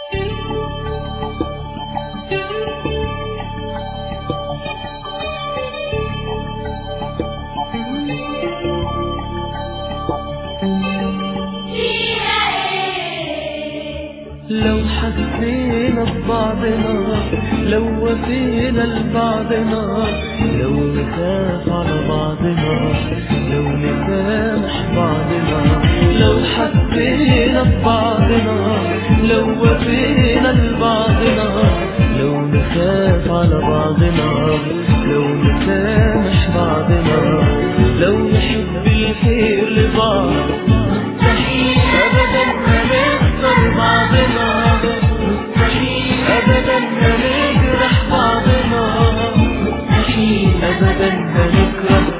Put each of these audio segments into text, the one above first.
لو حسينا ببعضنا، لو وفينا لبعضنا، لو نخاف على بعضنا، لو نسامح بعضنا. لو حسينا ببعضنا، لو وفينا لبعضنا، لو نخاف على بعضنا، لو نسامح بعضنا، لو نحب الخير لبعض، مستحيل أبدا نخسر بعضنا، مستحيل أبدا نجرح بعضنا، مستحيل أبدا نكره.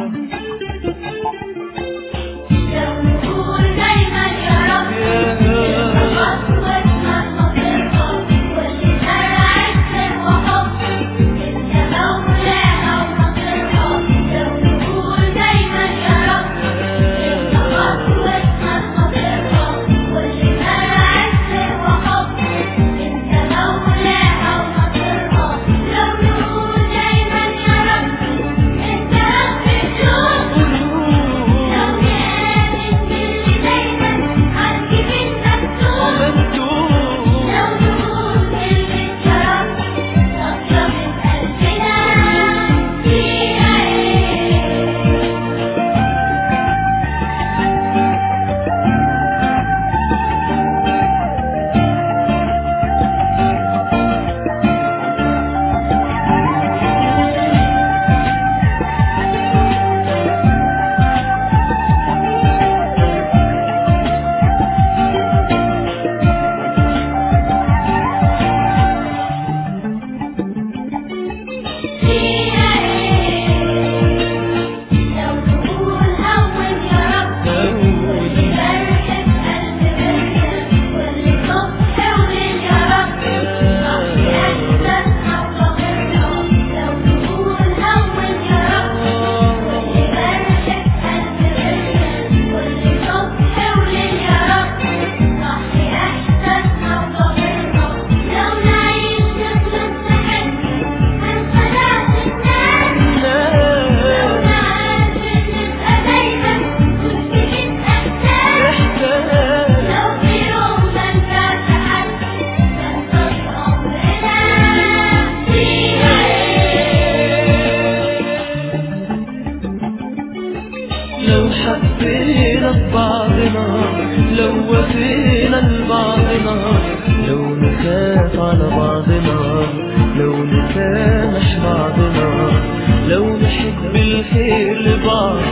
لو نقول دايما يا رب خطوتنا المطرقة واللي زرع السر وحب انت مولانا ومطرقة. لو نقول دايما يا رب خطوتنا المطرقة واللي زرع السر وحب انت مولانا ومطرقة. لو نقول دايما يا رب انت رب الشوق، لو نآمن باللي دايما عالجبين مكتوب، لو نقول كلمة يا رب صافية من قلبنا فيها لو نقول هون يا رب واللي جرح بقلب بركة واللي صبح وليل يا رب صفي أحساسنا وضميرنا. لو نقول هون يا رب واللي جرح بقلب بركة واللي صبح وليل يا رب صفي أحساسنا وضميرنا. لو نعيش نخلص نحس هنخلق الناس، لو نعاشر نبقى دايما مشتاقين إحساس، لو في يوم منفعش حد ننقضي عمرنا فيها لو حبينا ببعضنا، لو وفينا لبعضنا، لو نخاف على بعضنا، لو نسامح بعضنا، لو نحب الخير لبعض،